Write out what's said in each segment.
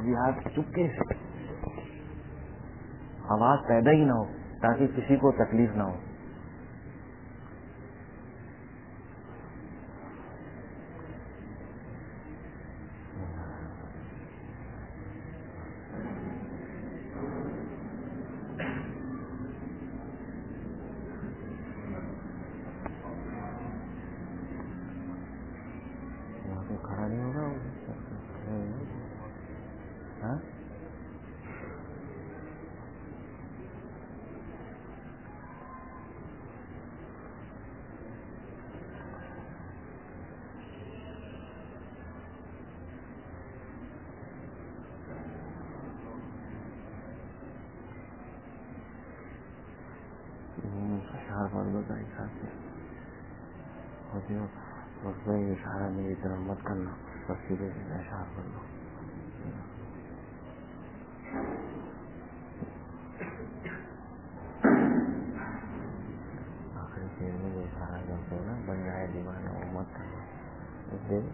تسبیحات چپکے سے، آواز پیدا ہی نہ ہو تاکہ کسی کو تکلیف نہ ہو. کھڑا نہیں ہوگا ہاں. اشار پڑھ دو کا حساب سے ہوتی ہو اس میں اشارہ میری طرف مت کرنا، بس سیدھے سیدھے اشار پڑھ دو. آخری چیز میں جو اشارہ کرتے ہو نا بن جائے دیوانہ وہ مت کرنا. اس دن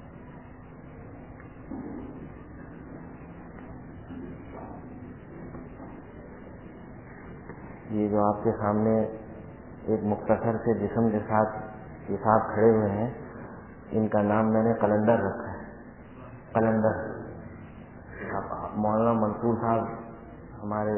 یہ جو آپ کے سامنے ایک مختصر سے جسم کے ساتھ یہ صاحب کھڑے ہوئے ہیں، ان کا نام میں نے قلندر رکھا ہے. قلندر. مولانا منصور صاحب ہمارے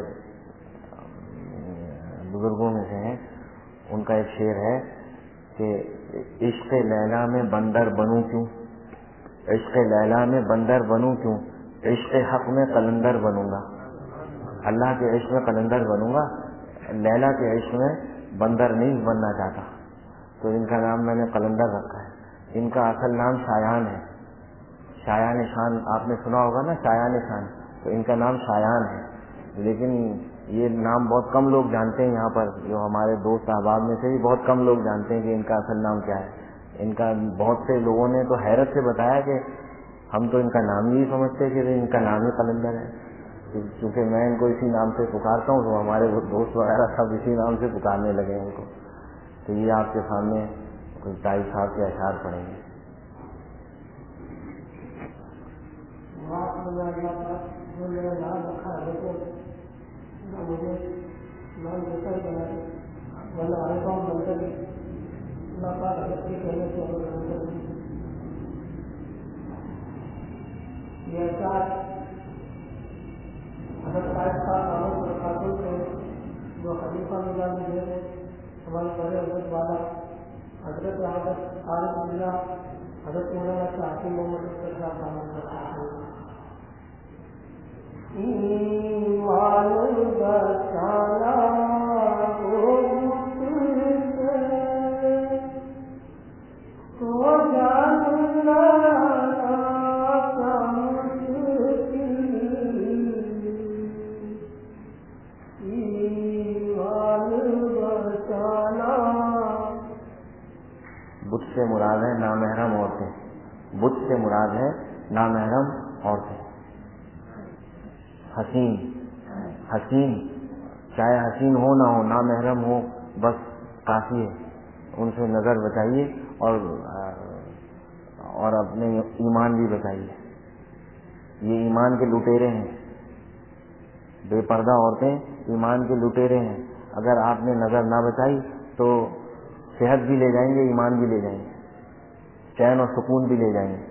بزرگوں میں سے ہیں، ان کا ایک شعر ہے کہ عشق لیلا میں بندر بنوں کیوں، عشق لیلا میں بندر بنوں کیوں، عشق حق میں قلندر بنوں گا. اللہ کے عشق میں قلندر بنوں گا، لیلا کے عشق میں بندر نہیں بننا چاہتا. تو ان کا نام میں نے قلندر رکھا ہے. ان کا اصل نام شایان ہے. شایان شان آپ نے سنا ہوگا نا، شایان شان. تو ان کا نام شایان ہے، لیکن یہ نام بہت کم لوگ جانتے ہیں. یہاں پر جو ہمارے دوست احباب میں سے بھی بہت کم لوگ جانتے ہیں کہ ان کا اصل نام کیا ہے. ان کا بہت سے لوگوں نے تو حیرت سے بتایا کہ ہم تو ان کا نام ہی سمجھتے کہ ان کا نام ہی قلندر ہے. کیونکہ میں ان کو اسی نام سے پکارتا ہوں تو ہمارے دوست وغیرہ سب اسی نام سے پکارنے لگے ہیں ان کو. تو یہ آپ کے سامنے تائی صاحب کے اشعار پڑھیں گے. جو خلیفہ نظام ہے ہمارے بڑے حضرت والا حضرت عارف اللہ حضرت مولانا شاہی محمد اختر صاحب عمل کرتے ہیں. ایمان بچانا ہو جان بت سے مراد ہے نامحرم عورتیں. بت سے مراد ہے نامحرم عورتیں. حسین حسین چاہے حسین ہو نہ ہو، نامحرم ہو بس کافی ہے. ان سے نظر بچائیے اور اپنے ایمان بھی بچائیے. یہ ایمان کے لٹیرے ہیں. بے پردہ عورتیں ایمان کے لٹیرے ہیں. اگر آپ نے نظر نہ بچائی تو صحت بھی لے جائیں گے، ایمان بھی لے جائیں گے، چین اور سکون بھی لے جائیں گے.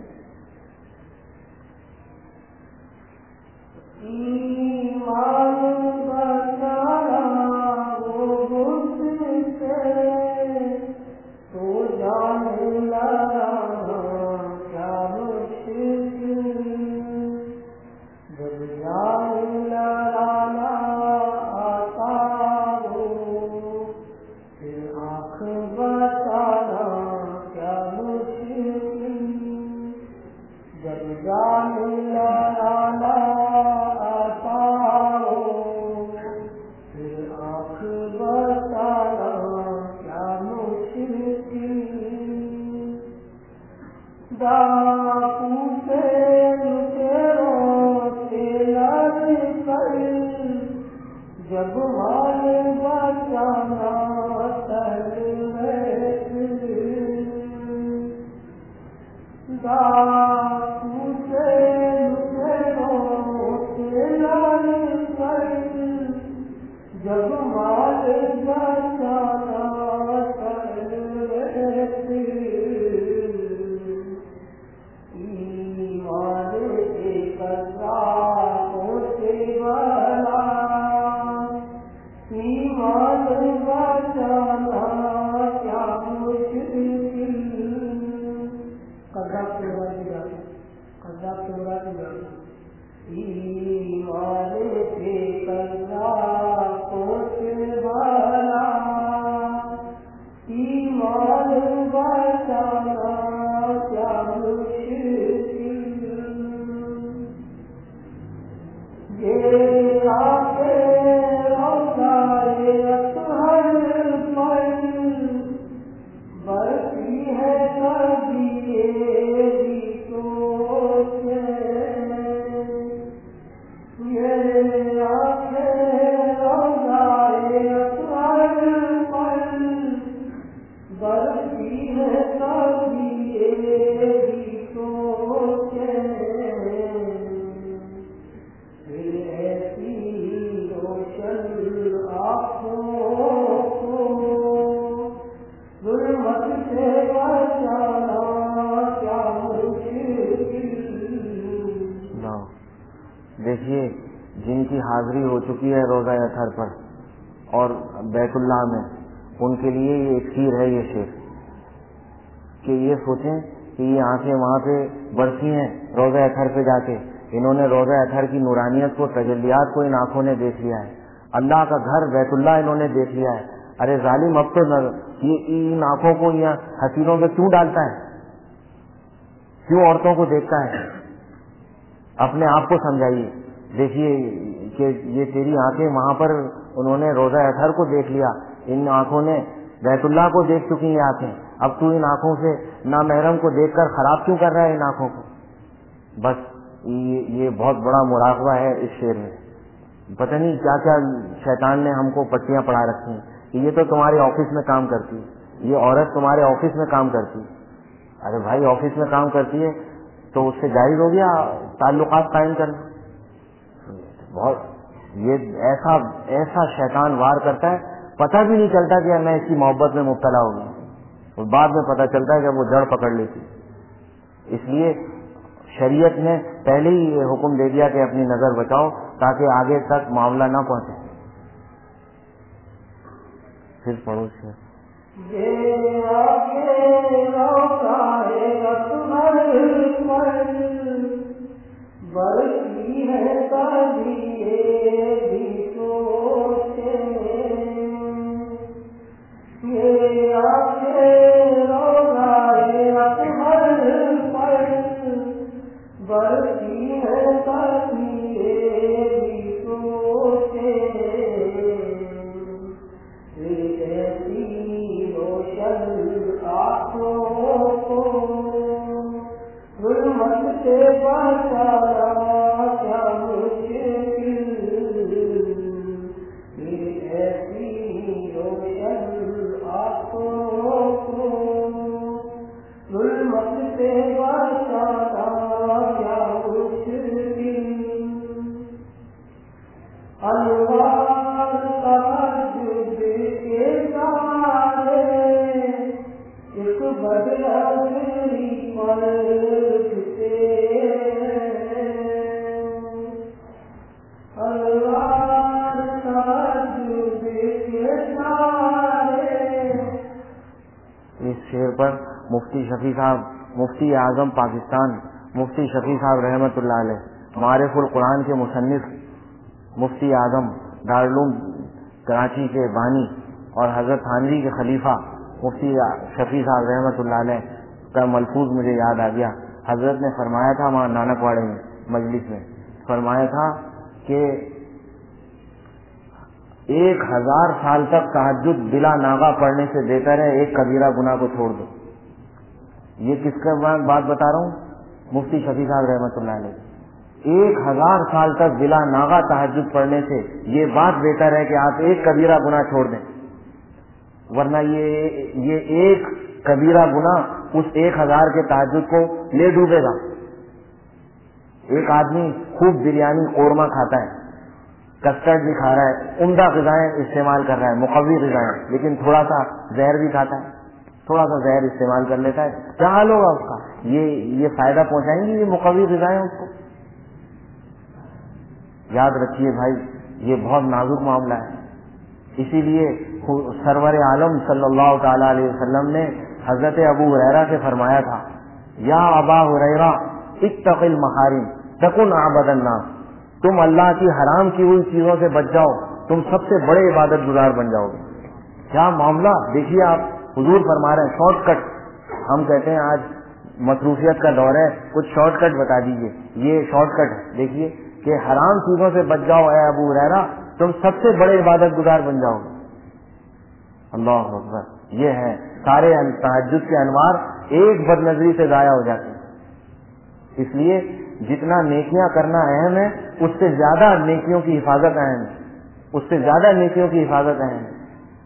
دیکھیے جن کی حاضری ہو چکی ہے روزہ اطہر پر اور بیت اللہ میں، ان کے لیے یہ اکسیر ہے یہ شعر، کہ یہ سوچیں کہ یہ آنکھیں وہاں پہ برسی ہیں روزہ اطہر پہ جا کے، انہوں نے روزہ اطہر کی نورانیت کو، تجلیات کو ان آنکھوں نے دیکھ لیا ہے، اللہ کا گھر بیت اللہ انہوں نے دیکھ لیا ہے۔ ارے ظالم، اب تو یہ ان آنکھوں کو یہ حسینوں پہ کیوں ڈالتا ہے؟ کیوں عورتوں کو دیکھتا ہے؟ اپنے آپ کو سمجھائیے۔ دیکھیے کہ یہ تیری آنکھیں وہاں پر انہوں نے روزہ اطہر کو دیکھ لیا، ان آنکھوں نے بیت اللہ کو دیکھ چکی یہ آنکھیں، اب تو ان آنکھوں سے نامحرم کو دیکھ کر خراب کیوں کر رہا ہے ان آنکھوں کو؟ بس یہ بہت بڑا مراقبہ ہے اس شعر میں۔ پتہ نہیں کیا کیا شیطان نے ہم کو پٹیاں پڑھا رکھی ہیں کہ یہ تو تمہارے آفس میں کام کرتی ہے، یہ عورت تمہارے آفس میں کام کرتی ہے۔ ارے بھائی، آفس میں کام کرتی ہے تو اس سے جائز ہو گیا تعلقات قائم کرنا؟ بہت یہ ایسا شیطان وار کرتا ہے، پتہ بھی نہیں چلتا کہ میں اس کی محبت میں مبتلا ہو گیا، اور بعد میں پتہ چلتا ہے کہ وہ جڑ پکڑ لیتی۔ اس لیے شریعت نے پہلے ہی یہ حکم دے دیا کہ اپنی نظر بچاؤ تاکہ آگے تک معاملہ نہ پہنچے۔ پھر پڑھو سے برسی ہے تجلیے بھی سوچے، یہ آنکھیں روزائے اطہر پر برسی ہے تجلیے بھی سوچے، ایسی روشن آنکھوں کو ظلمت سے بچانا کیا مشکل، ایسی روشن آنکھوں کو ظلمت سے بچانا کیا مشکل، انوار تہجد کے سارے ایک بدلری پر اس شعر پر مفتی شفیع صاحب، مفتی اعظم پاکستان، مفتی شفیع صاحب رحمۃ اللہ علیہ، معارف القرآن کے مصنف، مفتی اعظم دارالعلوم کراچی کے بانی اور حضرت تھانوی کے خلیفہ مفتی شفیع صاحب رحمۃ اللہ علیہ کا ملفوظ مجھے یاد آ گیا۔ حضرت نے فرمایا تھا وہاں نانک واڑے میں مجلس میں، فرمایا تھا کہ 1000 سال تک تہجد بلا ناغہ پڑھنے سے بہتر ہے ایک کبیرہ گناہ کو چھوڑ دو۔ یہ کس کا بات بتا رہا ہوں؟ مفتی شفیع صاحب رحمۃ اللہ علیہ۔ 1000 سال تک بلا ناغہ تہجد پڑھنے سے یہ بات بہتر ہے کہ آپ ایک کبیرہ گناہ چھوڑ دیں، ورنہ یہ ایک کبیرہ گناہ اس 1000 کے تہجد کو لے ڈوبے گا۔ ایک آدمی خوب بریانی قورمہ کھاتا ہے، کسٹرڈ بھی کھا رہا ہے، عمدہ غذائیں استعمال کر رہا ہے، مقوی غذائیں، لیکن تھوڑا سا زہر بھی کھاتا ہے، تھوڑا سا زہر استعمال کر لیتا ہے، کیا حال ہوگا اس کا؟ یہ فائدہ پہنچائیں گی یہ مقوی غذائیں اس کو؟ یاد رکھیے بھائی، یہ بہت نازک معاملہ ہے۔ اسی لیے سرور عالم صلی اللہ تعالی علیہ وسلم نے حضرت ابو ہریرہ سے فرمایا تھا، یا ابا ہریرہ اتق المحارم تکن اعبد الناس، تم اللہ کی حرام کی ہوئی چیزوں سے بچ جاؤ، تم سب سے بڑے عبادت گزار بن جاؤ گے۔ کیا معاملہ دیکھیے آپ، حضور فرما رہے ہیں شارٹ کٹ. ہم کہتے ہیں آج مصروفیت کا دور ہے, کچھ شارٹ کٹ بتا دیجئے. یہ شارٹ کٹ ہے, دیکھیے کہ حرام چیزوں سے بچ جاؤ اے ابو ہریرہ, تم سب سے بڑے عبادت گزار بن جاؤ گے. اللہ اکبر. یہ ہے سارے تہجد کے انوار ایک بد نظری سے ضائع ہو جاتے ہیں. اس لیے جتنا نیکیاں کرنا اہم ہے, اس سے زیادہ نیکیوں کی حفاظت اہم ہے, اس سے زیادہ نیکیوں کی حفاظت اہم ہے.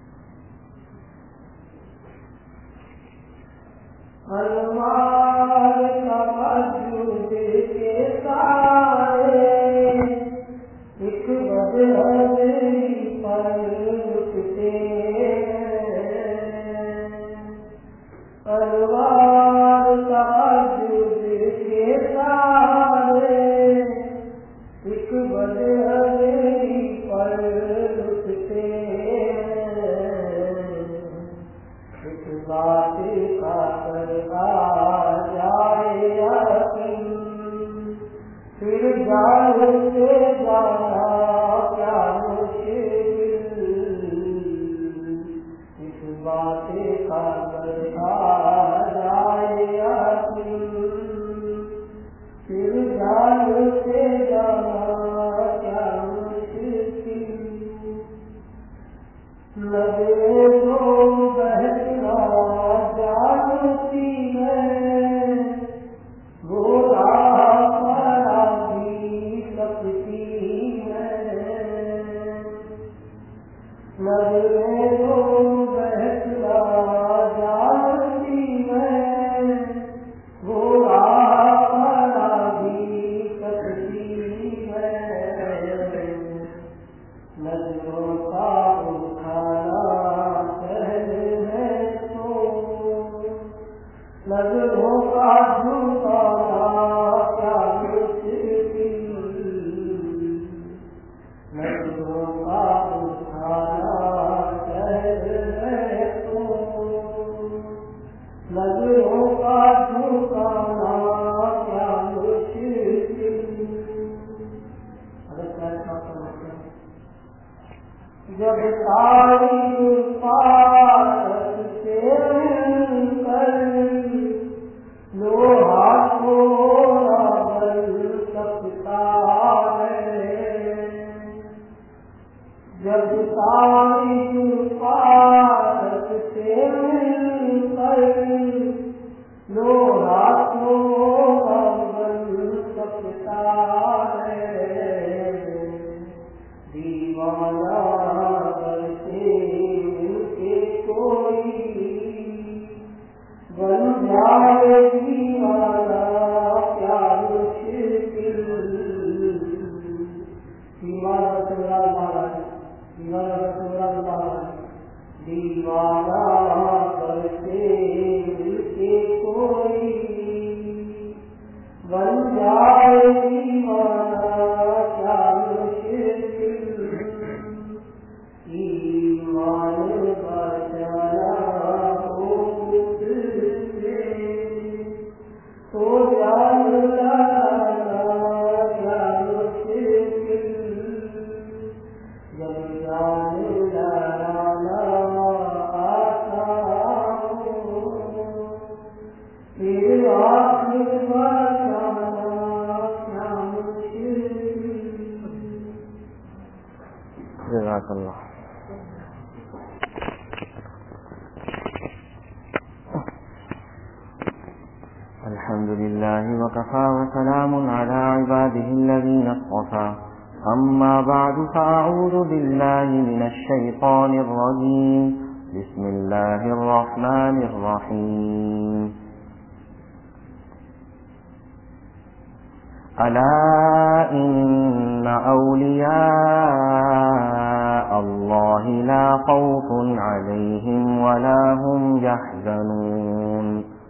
الحمد لله وكفى وسلام على عباده الذين اصطفى أما بعد فأعوذ بالله من الشيطان الرجيم بسم الله الرحمن الرحيم ألا إن أولياء الله لا خوف عليهم ولا هم يحزنون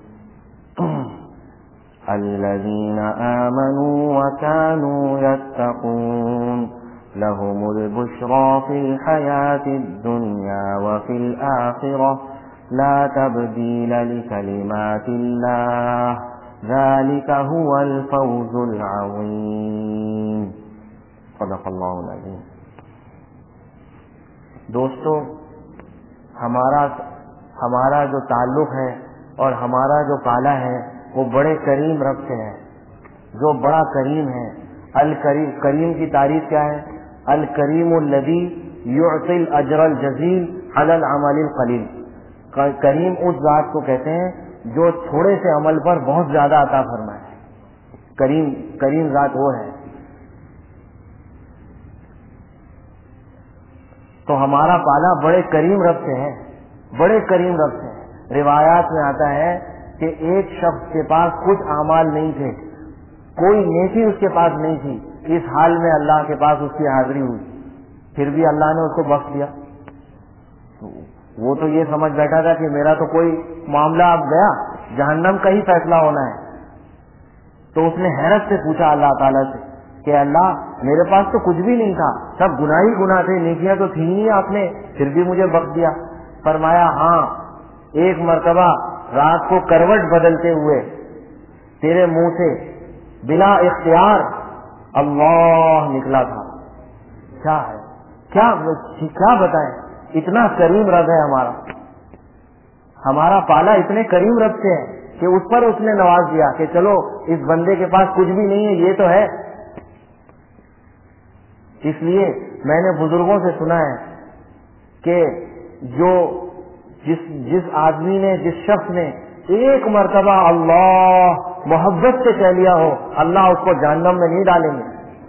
الذين آمنوا وكانوا يتقون لهم البشرى في الحياة الدنيا وفي الآخرة لا تبديل لكلمات الله ذلك هو الفوز العظيم صدق اللہ العظیم. دوستو، ہمارا جو تعلق ہے اور ہمارا جو پالا ہے وہ بڑے کریم رب سے ہے، جو بڑا کریم ہے۔ الکریم، کریم کی تعریف کیا ہے؟ الکریم الذی یعطی الاجر الجزیل علی العمل القلیل۔ کریم اس ذات کو کہتے ہیں جو تھوڑے سے عمل پر بہت زیادہ عطا فرمائے۔ کریم ذات وہ ہے۔ تو ہمارا پالا بڑے کریم رب سے ہے، بڑے کریم رب سے ہے۔ روایات میں آتا ہے کہ ایک شخص کے پاس کچھ اعمال نہیں تھے، کوئی نیکی اس کے پاس نہیں تھی، اس حال میں اللہ کے پاس اس کی حاضری ہوئی، پھر بھی اللہ نے اس کو بخش دیا۔ وہ تو یہ سمجھ بیٹھا تھا کہ میرا تو کوئی معاملہ اب گیا، جہنم کا ہی فیصلہ ہونا ہے۔ تو اس نے حیرت سے پوچھا اللہ تعالیٰ سے کہ اللہ میرے پاس تو کچھ بھی نہیں تھا، سب گناہ ہی گناہ تھے، نیکیاں تو تھی نہیں، آپ نے پھر بھی مجھے بخش دیا۔ فرمایا ہاں، ایک مرتبہ رات کو کروٹ بدلتے ہوئے تیرے منہ سے بلا اختیار اللہ نکلا تھا۔ کیا ہے، کیا بتائیں، اتنا کریم رب ہے ہمارا پالا اتنے کریم رب سے ہے کہ اس پر اس نے نواز دیا کہ چلو اس بندے کے پاس کچھ بھی نہیں ہے، یہ تو ہے۔ اس لیے میں نے بزرگوں سے سنا ہے کہ جس آدمی نے، جس شخص نے ایک مرتبہ اللہ محبت سے کہہ لیا ہو، اللہ اس کو جہنم میں نہیں ڈالیں گے۔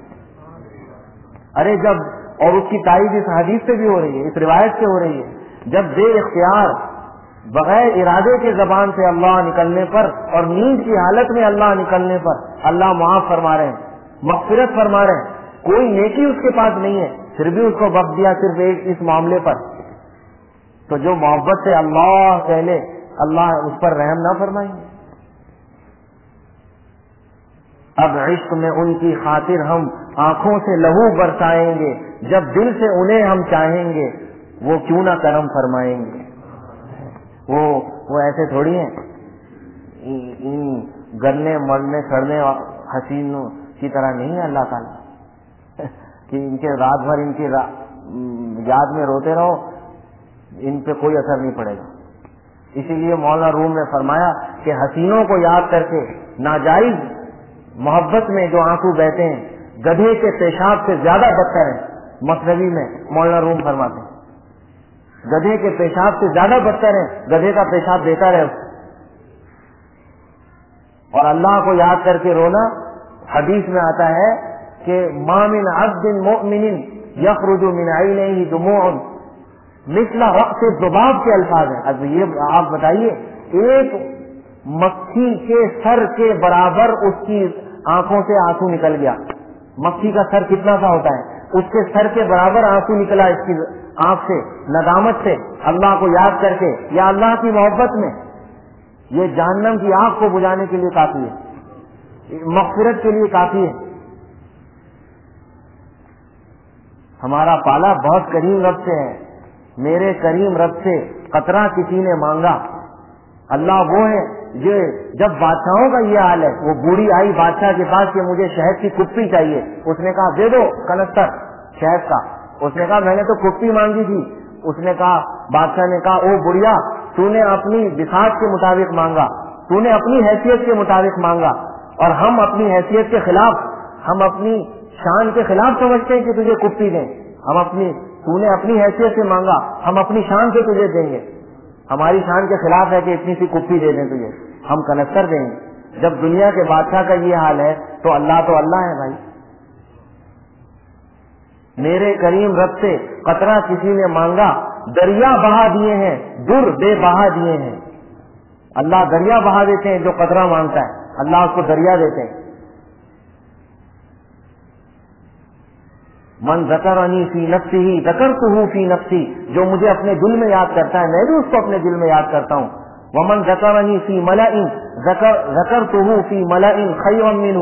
ارے جب، اور اس کی تائید اس حدیث سے بھی ہو رہی ہے، اس روایت سے ہو رہی ہے، جب بے اختیار بغیر ارادے کے زبان سے اللہ نکلنے پر اور نیند کی حالت میں اللہ نکلنے پر اللہ معاف فرما رہے ہیں، مغفرت فرما رہے ہیں، کوئی نیکی اس کے پاس نہیں ہے، پھر بھی اس کو بخش دیا صرف ایک اس معاملے پر۔ تو جو محبت سے اللہ کہہ لے، اللہ اس پر رحم نہ فرمائیں گے۔ اب عشق میں ان کی خاطر ہم آنکھوں سے لہو برسائیں گے، جب دل سے انہیں ہم چاہیں گے وہ کیوں نہ کرم فرمائیں گے۔ وہ ایسے تھوڑی ہیں، ان گلنے مرنے سڑنے حسینوں کی طرح نہیں ہے اللہ تعالیٰ کہ ان کے رات بھر ان کی یاد میں روتے رہو، ان پہ کوئی اثر نہیں پڑے گا۔ اسی لیے مولانا روم نے فرمایا کہ حسینوں کو یاد کر کے ناجائز محبت میں جو آنسو بہتے ہیں گدھے کے پیشاب سے زیادہ بدتر ہیں۔ مصنوی میں مولانا روم فرماتے ہیں گدھے کے پیشاب سے زیادہ بدتر ہے، گدھے کا پیشاب بہتر ہے۔ اور اللہ کو یاد کر کے رونا، حدیث میں آتا ہے کہ ما من عبد مؤمن یخرج من عینیہ دموع مثل رأس الذباب کے الفاظ ہیں۔ اب یہ آپ بتائیے، ایک مکھی کے سر کے برابر اس کی آنکھوں سے آنسو نکل گیا۔ مکھی کا سر کتنا سا ہوتا ہے، اس کے سر کے برابر آنسو نکلا اس کی آنکھ سے، ندامت سے، اللہ کو یاد کر کے یا اللہ کی محبت میں۔ یہ جہنم کی آگ کو بجھانے کے لیے کافی ہے، مغفرت کے لیے کافی ہے۔ ہمارا پالا بہت کریم رب سے ہے، میرے کریم رب سے قطرہ کسی نے مانگا۔ اللہ وہ ہے جو، جب بادشاہوں کا یہ حال ہے، وہ بوڑھی آئی بادشاہ کے پاس کہ مجھے شہد کی کپی چاہیے، اس نے کہا دے دو کنستر شہد کا، اس نے کہا میں نے تو کپی مانگی تھی، اس نے کہا، بادشاہ نے کہا او بڑھیا، تو نے اپنی بساط کے مطابق مانگا، تو نے اپنی حیثیت کے مطابق مانگا، اور ہم اپنی حیثیت کے خلاف، ہم اپنی شان کے خلاف سمجھتے ہیں کہ تجھے کپی دیں، تو نے اپنی حیثیت سے مانگا، ہم اپنی شان سے تجھے دیں گے، ہماری شان کے خلاف ہے کہ اتنی سی کپی دے دیں تجھے، ہم کنستر دیں گے۔ جب دنیا کے بادشاہ کا یہ حال ہے تو اللہ ہے بھائی۔ میرے کریم رب سے قطرہ کسی نے مانگا، دریا بہا دیے ہیں، در بے بہا دیے ہیں۔ اللہ دریا بہا دیتے ہیں، جو قطرہ مانگتا ہے اللہ اس کو دریا دیتے ہیں۔ من ذکرنی فی نفسہ ذکرتہ فی نفسی، جو مجھے اپنے دل میں یاد کرتا ہے میں بھی اس کو اپنے دل میں یاد کرتا ہوں۔ ومن ذکرنی فی ملأ ذکرتہ فی ملأ خیرا منہ،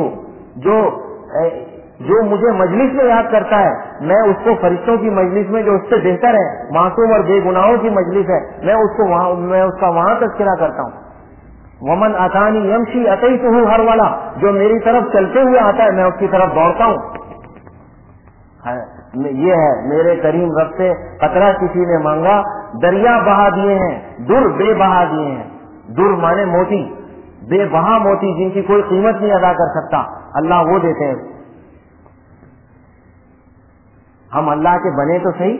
جو مجھے مجلس میں یاد کرتا ہے میں اس کو فرشتوں کی مجلس میں جو اس سے بہتر ہے، معصوم اور بے گناہوں کی مجلس ہے، میں اس کا وہاں تذکرہ کرتا ہوں۔ ومن اتانی یمشی اتیتہ ہرولا، جو میری طرف چلتے ہوئے آتا ہے میں اس کی طرف دوڑتا ہوں۔ یہ ہے میرے کریم رب سے قطرہ کسی نے مانگا دریا بہا دیے ہیں، در بے بہا دیے ہیں، در مانے موتی، بے بہا موتی جن کی کوئی قیمت نہیں ادا کر سکتا، اللہ وہ دیتے ہیں۔ ہم اللہ کے بنے تو صحیح،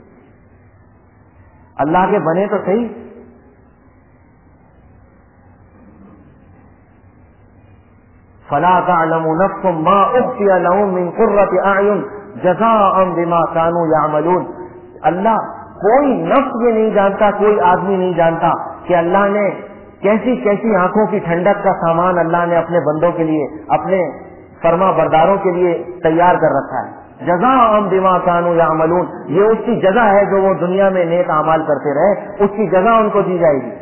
اللہ کے بنے تو صحیح۔ فلا تعلم نفس ما اخفی لهم من قرۃ اعین جزاء بما كانوا يعملون۔ اللہ کوئی نفس یہ نہیں جانتا، کوئی آدمی نہیں جانتا کہ اللہ نے کیسی کیسی آنکھوں کی ٹھنڈک کا سامان اللہ نے اپنے بندوں کے لیے، اپنے فرما برداروں کے لیے تیار کر رکھا ہے۔ جزاء بما كانوا يعملون، یہ اس کی جزا ہے جو وہ دنیا میں نیک اعمال کرتے رہے، اس کی جزا ان کو دی جائے گی۔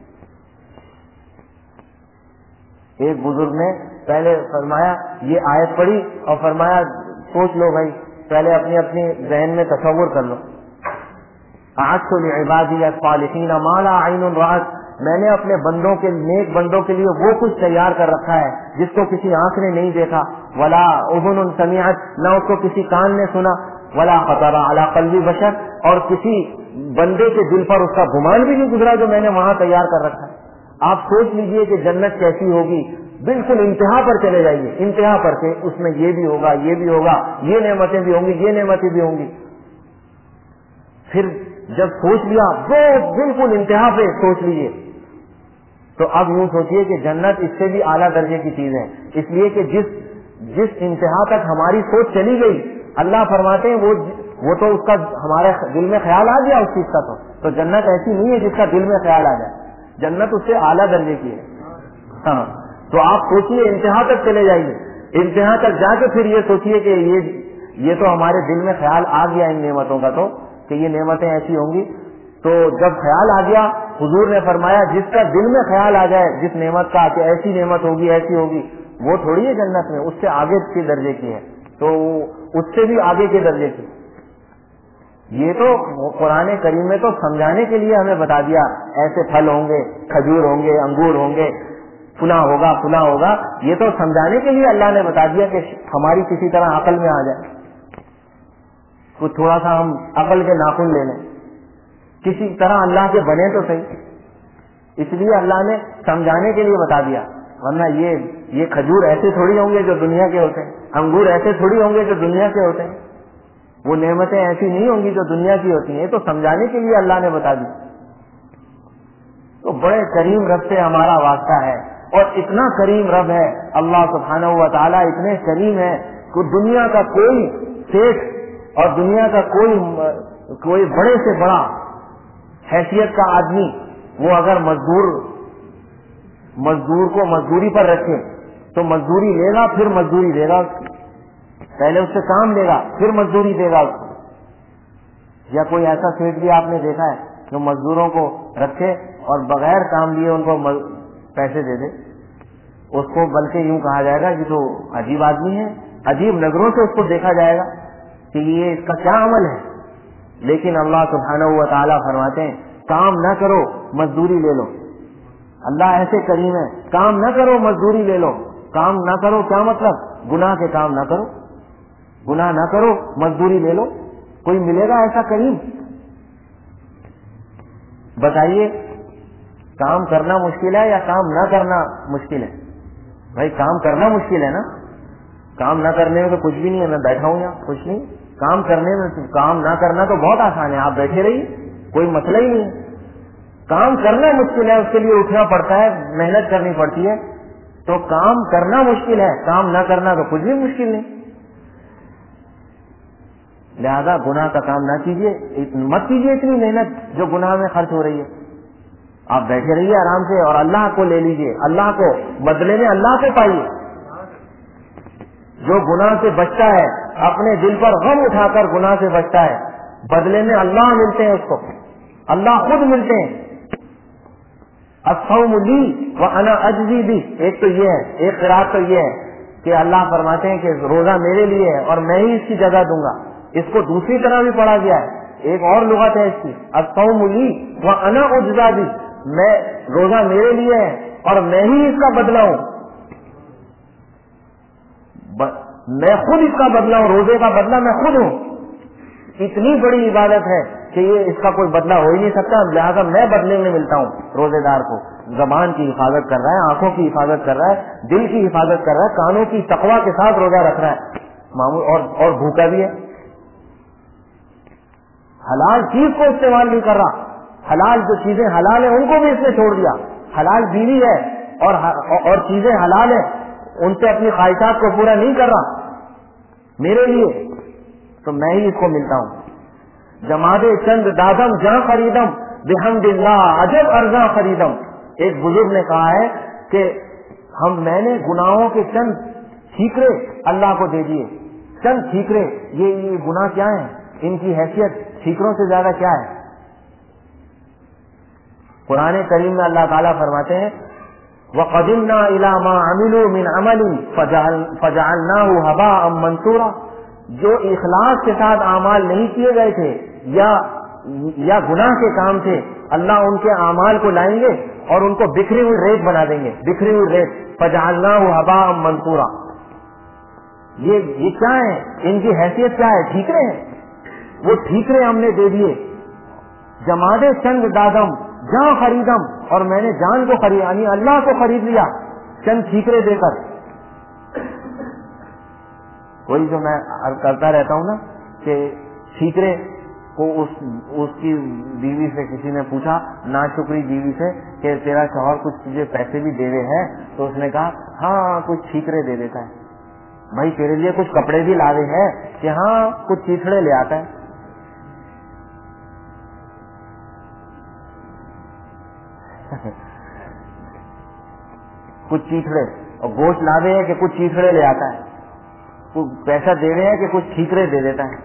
ایک بزرگ نے پہلے فرمایا، یہ آیت پڑھی اور فرمایا سوچ لو بھائی، پہلے اپنی اپنی ذہن میں تصور کر لو۔ اعدت لعبادی الصالحین ما لا عین رأت، میں نے اپنے بندوں کے، نیک بندوں کے لیے وہ کچھ تیار کر رکھا ہے جس کو کسی آنکھ نے نہیں دیکھا، ولا اذن سمعت، نہ اس کو کسی کان نے سنا، ولا خطر علی قلب بشر، اور کسی بندے کے دل پر اس کا گمان بھی نہیں گزرا جو میں نے وہاں تیار کر رکھا ہے۔ آپ سوچ لیجئے کہ جنت کیسی ہوگی، بالکل انتہا پر چلے جائیے، انتہا پر کہ اس میں یہ بھی ہوگا، یہ بھی ہوگا، یہ نعمتیں بھی ہوں گی، یہ نعمتیں بھی ہوں گی۔ پھر جب سوچ لیا، وہ بالکل انتہا پہ سوچ لیجئے، تو اب یوں سوچئے کہ جنت اس سے بھی اعلیٰ درجے کی چیز ہے، اس لیے کہ جس انتہا تک ہماری سوچ چلی گئی، اللہ فرماتے ہیں وہ تو اس کا ہمارے دل میں خیال آ گیا اس چیز کا، تو جنت ایسی نہیں ہے جس کا دل میں خیال آ جائے، جنت اس سے اعلیٰ درجے کی ہے۔ ہاں، تو آپ سوچئے انتہا تک چلے جائیے، انتہا تک جا کے پھر یہ سوچئے کہ یہ تو ہمارے دل میں خیال آ گیا ان نعمتوں کا، تو کہ یہ نعمتیں ایسی ہوں گی، تو جب خیال آ گیا، حضور نے فرمایا جس کا دل میں خیال آ جائے جس نعمت کا کہ ایسی نعمت ہوگی، ایسی ہوگی، وہ تھوڑی ہے جنت میں، اس سے آگے کے درجے کی ہے، تو اس سے بھی آگے کے درجے کی۔ یہ تو قرآن کریم میں تو سمجھانے کے لیے ہمیں بتا دیا، ایسے پھل ہوں گے، کھجور ہوں گے، انگور ہوں گے، فلاں ہوگا فلاں ہوگا، یہ تو سمجھانے کے لیے اللہ نے بتا دیا کہ ہماری کسی طرح عقل میں آ جائے، کچھ تھوڑا سا ہم عقل کے ناخن لے لیں، کسی طرح اللہ کے بنے تو صحیح، اس لیے اللہ نے سمجھانے کے لیے بتا دیا، ورنہ یہ کھجور ایسے تھوڑی ہوں گے جو دنیا کے ہوتے ہیں، انگور ایسے تھوڑی ہوں گے جو دنیا کے ہوتے ہیں، وہ نعمتیں ایسی نہیں ہوں گی جو دنیا کی ہوتی ہیں، تو سمجھانے کے لیے اللہ نے بتا دی۔ تو بڑے کریم رب سے ہمارا واسطہ ہے، اور اتنا کریم رب ہے اللہ سبحانہ و تعالیٰ، اتنے کریم ہے کہ دنیا کا کوئی سیٹھ اور دنیا کا کوئی بڑے سے بڑا حیثیت کا آدمی، وہ اگر مزدور کو مزدوری پر رکھے تو مزدوری لے گا، پھر مزدوری دے گا، پہلے اس سے کام لے گا پھر مزدوری دے گا اس کو۔ یا کوئی ایسا سیٹ بھی آپ نے دیکھا ہے جو مزدوروں کو رکھے اور بغیر کام لیے ان کو پیسے دے دے، اس کو بلکہ یوں کہا جائے گا یہ تو عجیب آدمی ہے، عجیب نظروں سے اس کو دیکھا جائے گا کہ یہ اس کا کیا عمل ہے۔ لیکن اللہ سبحانہ و تعالیٰ فرماتے ہیں کام نہ کرو مزدوری لے لو، اللہ ایسے کریم ہے، کام نہ کرو مزدوری لے لو۔ کام نہ کرو کیا مطلب؟ گناہ کے کام نہ کرو، گناہ نہ کرو، مزدوری لے لو۔ کوئی ملے گا ایسا کریم؟ بتائیے، کام کرنا مشکل ہے یا کام نہ کرنا مشکل ہے؟ بھائی کام کرنا مشکل ہے نا، کام نہ کرنے میں تو کچھ بھی نہیں ہے، میں بیٹھا ہوں یہاں کچھ نہیں، کام کرنے میں کام نہ کرنا تو بہت آسان ہے، آپ بیٹھے رہیے، کوئی مسئلہ ہی نہیں ہے۔ کام کرنا مشکل ہے، اس کے لیے اٹھنا پڑتا ہے، محنت کرنی پڑتی ہے، تو کام کرنا مشکل ہے، کام نہ کرنا تو کچھ بھی مشکل نہیں۔ لہذا گناہ کا کام نہ کیجیے، مت کیجیے اتنی محنت جو گناہ میں خرچ ہو رہی ہے، آپ بیٹھے رہیے آرام سے اور اللہ کو لے لیجیے، اللہ کو بدلے میں اللہ کو پائیے۔ جو گناہ سے بچتا ہے، اپنے دل پر غم اٹھا کر گناہ سے بچتا ہے، بدلے میں اللہ ملتے ہیں، اس کو اللہ خود ملتے ہیں۔ الصوم لی وانا اجزی بہ، ایک تو یہ ہے، ایک قرات تو یہ ہے کہ اللہ فرماتے ہیں کہ روزہ میرے لیے ہے اور میں ہی اس کی جزا دوں گا۔ اس کو دوسری طرح بھی پڑھا گیا ہے، ایک اور لغت ہے اس کی، الصوم لی وانا اجزی بہ، میں روزہ میرے لیے ہے اور میں ہی اس کا بدلہ ہوں، میں خود اس کا بدلہ ہوں، روزے کا بدلہ میں خود ہوں۔ اتنی بڑی عبادت ہے کہ یہ اس کا کوئی بدلہ ہو ہی نہیں سکتا، لہٰذا میں بدلے میں ملتا ہوں روزے دار کو. زبان کی حفاظت کر رہا ہے، آنکھوں کی حفاظت کر رہا ہے، دل کی حفاظت کر رہا ہے، کانوں کی تقویٰ کے ساتھ روزہ رکھ رہا ہے معمول، اور بھوکا بھی ہے. حلال چیز کو استعمال نہیں کر رہا، حلال جو چیزیں حلال ہیں ان کو بھی اس نے چھوڑ دیا. حلال بیوی ہے اور چیزیں حلال ہیں، ان سے اپنی خواہشات کو پورا نہیں کر رہا میرے لیے، تو میں ہی اس کو ملتا ہوں. جماد چند دادم جہاں خریدم بحمد اللہ عجب ارزاں خریدم. ایک بزرگ نے کہا ہے کہ میں نے گناہوں کے چند ٹھیکرے اللہ کو دے دیے. چند ٹھیکرے، یہ گناہ کیا ہیں؟ ان کی حیثیت ٹھیکروں سے زیادہ کیا ہے؟ قرآن کریم میں اللہ تعالیٰ فرماتے ہیں وَقَدِمْنَا إِلَى مَا عَمِلُوا مِنْ عَمَلٍ فَجَعَلْنَاهُ هَبَاءً مَنْثُورًا. جو اخلاص کے ساتھ اعمال نہیں کیے گئے تھے یا گناہ کے کام تھے، اللہ ان کے اعمال کو لائیں گے اور ان کو بکھری ہوئی ریت بنا دیں گے، بکھری ہوئی ریت. فَجَعَلْنَاهُ هَبَاءً مَنْثُورًا. یہ کیا ہے؟ ان کی حیثیت کیا ہے؟ ٹھیکرے ہیں. وہ ٹھیکرے ہم نے دے دیے. جماد چند دادم جہاں خریدم، اور میں نے جان کو خرید، یعنی اللہ کو خرید لیا چند ٹھیکرے دے کر. وہی جو میں کرتا رہتا ہوں نا کہ ٹھیکرے کو اس کی بیوی سے کسی نے پوچھا، ناشکری بیوی سے، کہ تیرا شوہر کچھ تجھے پیسے بھی دے رہے ہیں؟ تو اس نے کہا ہاں کچھ ٹھیکرے دے دیتا ہے. بھائی تیرے لیے کچھ کپڑے بھی لا رہے ہیں کہ ہاں کچھ چیتڑے لے آتا ہے. کچھ چیتڑے، اور گوشت لا رہے ہیں کہ کچھ چیتڑے لے آتا ہے. کچھ پیسہ دے رہے ہیں کہ کچھ ٹھیکرے دے دیتا ہے.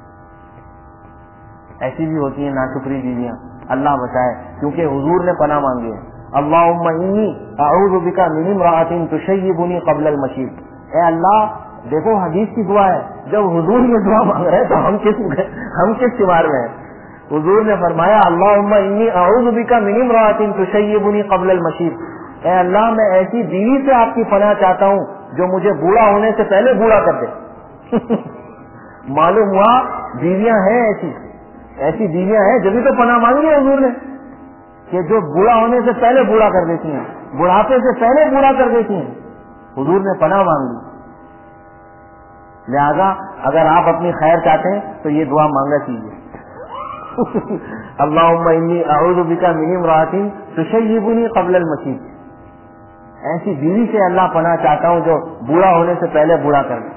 ایسی بھی ہوتی ہیں ناشکری بیویاں، اللہ بچائے. کیونکہ حضور نے پناہ مانگی ہے، اللہم انی اعوذ بک من امرأۃ تشیبنی قبل المشیب. اے اللہ، دیکھو حدیث کی دعا ہے، جب حضور یہ دعا مانگ رہے ہیں تو ہم کس شمار میں ہیں؟ حضور نے فرمایا اللہم انی اعوذ بک من امرأۃ تشیبنی قبل المشیب. اے اللہ، میں ایسی بیوی سے آپ کی پناہ چاہتا ہوں جو مجھے بوڑھا ہونے سے پہلے بوڑھا کر دے. معلوم ہوا بیویاں ہیں ایسی بیویاں ہیں، جبھی تو پناہ مانگی ہے حضور نے، کہ جو بوڑھا ہونے سے پہلے بوڑھا کر دیتی ہیں، بڑھاپے سے پہلے بوڑھا کر دیتی ہیں. حضور نے پناہ مانگی. لہذا اگر آپ اپنی خیر چاہتے ہیں تو یہ دعا مانگا کیجیے. اللہم انی اعوذ بک من امرأۃ تشیبنی قبل المشیب. ایسی بیوی سے اللہ پناہ چاہتا ہوں جو بوڑھا ہونے سے پہلے بوڑھا کر دے.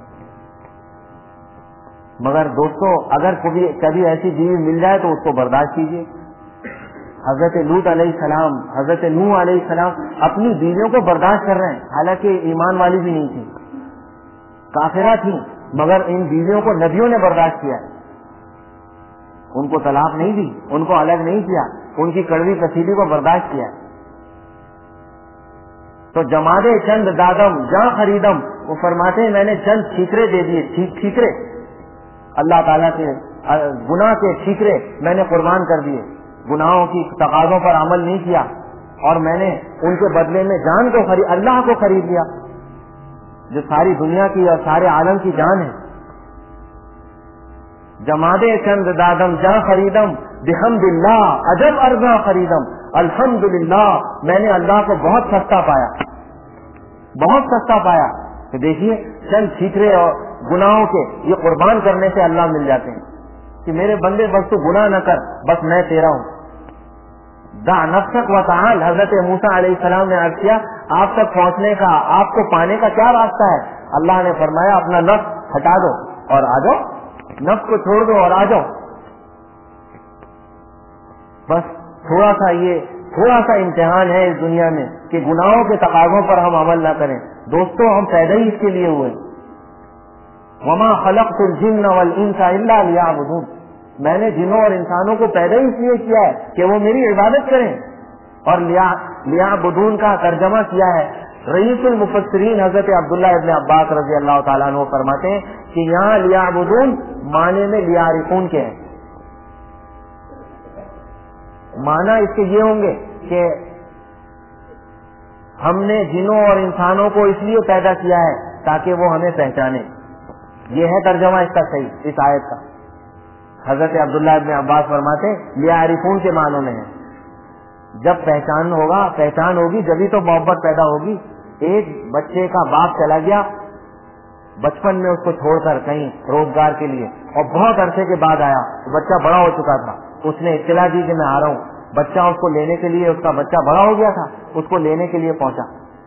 مگر دوستو، اگر کبھی ایسی بیوی مل جائے تو اس کو برداشت کیجیے. حضرت لوط علیہ السلام، حضرت نوح علیہ السلام اپنی بیویوں کو برداشت کر رہے ہیں، حالانکہ ایمان والی بھی نہیں تھی، کافرہ تھی، مگر ان بیویوں کو نبیوں نے برداشت کیا. ان کو طلاق نہیں دی، ان کو الگ نہیں کیا، ان کی کڑوی کسیلی کو برداشت کیا. تو جمادے چند دادم جہاں خریدم، وہ فرماتے ہیں میں نے چند ٹھیکرے دے دیے. ٹھیکرے اللہ تعالیٰ کے گناہ کے ٹھیکرے میں نے قربان کر دیے. گناہوں کی تقاضوں پر عمل نہیں کیا اور میں نے ان کے بدلے میں جان کو اللہ کو خرید لیا، جو ساری دنیا کی اور سارے عالم کی جان ہے. جمادے چند دادم جہاں خریدم بحمد اللہ عجب ارزاں خریدم. الحمدللہ، میں نے اللہ کو بہت سستا پایا، بہت سستا پایا. تو دیکھیے چند ٹھیکرے اور گناہوں کے یہ قربان کرنے سے اللہ مل جاتے ہیں کہ میرے بندے بس تو گناہ نہ کر، بس میں تیرا ہوں. دع نفسک وتعال. حضرت موسیٰ علیہ السلام نے عرض کیا آپ تک پہنچنے کا، آپ کو پانے کا کیا راستہ ہے؟ اللہ نے فرمایا اپنا نفس ہٹا دو اور آ جاؤ، نفس کو چھوڑ دو اور آ جاؤ. بس تھوڑا سا امتحان ہے اس دنیا میں کہ گناہوں کے تقاضوں پر ہم عمل نہ کریں. دوستو، ہم پیدا ہی اس کے لیے ہوئے. وما خلقت الجن والانس الا لیعبدون. میں نے جنوں اور انسانوں کو پیدا ہی اس لیے کیا ہے کہ وہ میری عبادت کریں. اور لیعبدون کا ترجمہ کیا ہے رئیس المفسرین حضرت عبداللہ ابن عباس رضی اللہ تعالیٰ عنہ فرماتے ہیں کہ یہاں لیعبدون معنی میں لیعرفون کے ہیں. معنی اس کے یہ ہوں گے کہ ہم نے جنوں اور انسانوں کو اس لیے پیدا کیا ہے تاکہ وہ ہمیں پہچانے. یہ ہے ترجمہ اس کا صحیح، اس آیت کا. حضرت عبداللہ ابن عباس فرماتے لیعرفون کے معنوں میں ہے، جب پہچان ہوگی جبھی تو محبت پیدا ہوگی. ایک بچے کا باپ چلا گیا بچپن میں اس کو چھوڑ کر کہیں روزگار کے لیے، اور بہت عرصے کے بعد آیا، بچہ بڑا ہو چکا تھا، اس نے اطلاع دی کہ میں آ رہا ہوں. بچہ اس کو لینے کے لیے، اس کا بچہ بڑا ہو گیا تھا، اس کو لینے کے لیے پہنچا.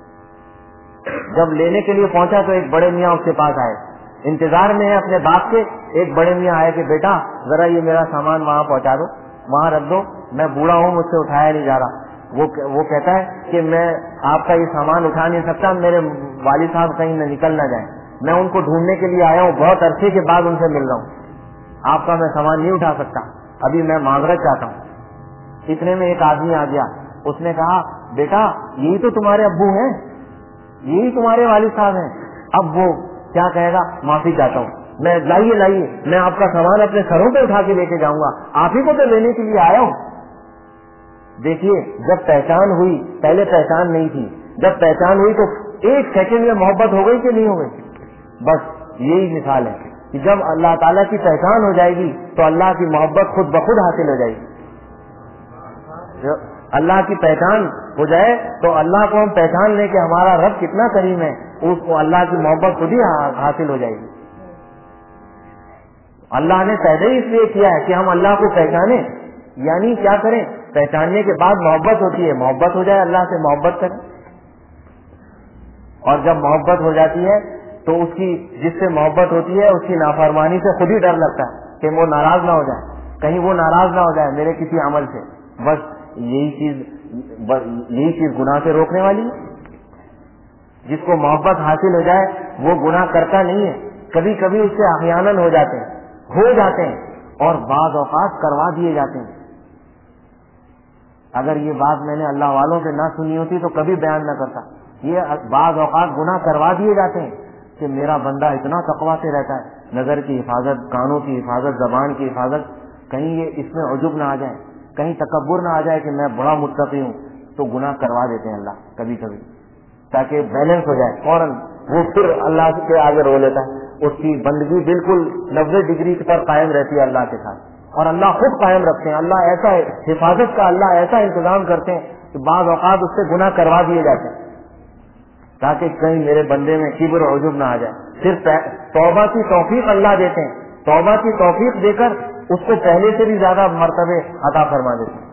جب لینے کے لیے پہنچا تو ایک بڑے میاں اس کے پاس آئے، انتظار میں ہے اپنے باپ کے. ایک بڑے میاں آئے کہ بیٹا ذرا یہ میرا سامان وہاں پہنچا دو، وہاں رکھ دو، میں بوڑھا ہوں، مجھ سے اٹھایا نہیں جا رہا. وہ کہتا ہے کہ میں آپ کا یہ سامان اٹھا نہیں سکتا، میرے والد صاحب کہیں نہ نکل نہ جائیں، میں ان کو ڈھونڈنے کے لیے آیا ہوں، بہت عرصے کے بعد ان سے مل رہا ہوں، آپ کا میں سامان نہیں اٹھا سکتا، ابھی میں معذرت چاہتا ہوں. اتنے میں ایک آدمی آ گیا، اس نے کہا بیٹا یہی تو تمہارے ابو ہیں، یہی تمہارے والد صاحب ہیں. اب وہ کیا کہے گا، معافی چاہتا ہوں، میں لائیے میں آپ کا سامان اپنے سروں پہ اٹھا کے لے کے جاؤں گا، آپ ہی کو تو لینے کے لیے آیا ہوں. دیکھیے جب پہچان ہوئی، پہلے پہچان نہیں تھی، جب پہچان ہوئی تو ایک سیکنڈ میں محبت ہو گئی کہ نہیں ہو گئی. بس یہی مثال ہے کہ جب اللہ تعالیٰ کی پہچان ہو جائے گی تو اللہ کی محبت خود بخود حاصل ہو جائے گی. اللہ کی پہچان ہو جائے تو اللہ کو ہم پہچان لیں کہ ہمارا رب کتنا کریم ہے، اس کو اللہ کی محبت خود ہی حاصل ہو جائے گی. اللہ نے پیدا ہی اس لیے کیا ہے کہ ہم اللہ کو پہچانیں. یعنی کیا کریں، پہچاننے کے بعد محبت ہوتی ہے، محبت ہو جائے اللہ سے محبت کریں. اور جب محبت ہو جاتی ہے تو اس کی جس سے محبت ہوتی ہے اس کی نافرمانی سے خود ہی ڈر لگتا ہے کہ وہ ناراض نہ ہو جائے، کہیں وہ ناراض نہ ہو جائے میرے کسی عمل سے. بس یہی چیز گناہ سے روکنے والی ہے. جس کو محبت حاصل ہو جائے وہ گناہ کرتا نہیں ہے. کبھی کبھی اس سے احیاناً ہو جاتے ہیں اور بعض اوقات کروا دیے جاتے ہیں. اگر یہ بات میں نے اللہ والوں سے نہ سنی ہوتی تو کبھی بیان نہ کرتا. یہ بعض اوقات گناہ کروا دیے جاتے ہیں کہ میرا بندہ اتنا تقویٰ سے رہتا ہے، نظر کی حفاظت، کانوں کی حفاظت، زبان کی حفاظت، کہیں یہ اس میں عجب نہ آ جائے، کہیں تکبر نہ آ جائے کہ میں بڑا متقی ہوں، تو گناہ کروا دیتے ہیں اللہ کبھی کبھی تاکہ بیلنس ہو جائے. فوراً وہ پھر اللہ کے آگے رو لیتا ہے، اس کی بندگی بالکل 90 ڈگری پر قائم رہتی ہے اللہ کے ساتھ. اور اللہ خود قائم رکھتے ہیں، اللہ ایسا حفاظت کا اللہ ایسا انتظام کرتے ہیں کہ بعض اوقات اس سے گناہ کروا دیے جاتے ہیں تاکہ کہیں میرے بندے میں کبر و عجب نہ آ جائے. صرف توبہ کی توفیق اللہ دیتے ہیں، توبہ کی توفیق دے کر اس کو پہلے سے بھی زیادہ مرتبے عطا فرما دیتے ہیں.